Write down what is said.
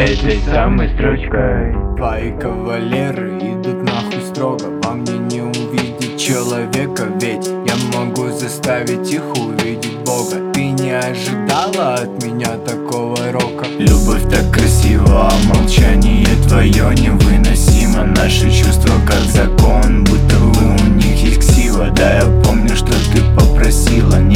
этой самой строчкой. Твои кавалеры идут нахуй строго. Во мне не увидеть человека, ведь я могу заставить их увидеть Бога. Ты не ожидала от меня такого рока. Любовь так красива, а молчание твое невыносимо. Наши чувства как закон, будто бы у них есть ксива. Да, я помню, что ты попросила.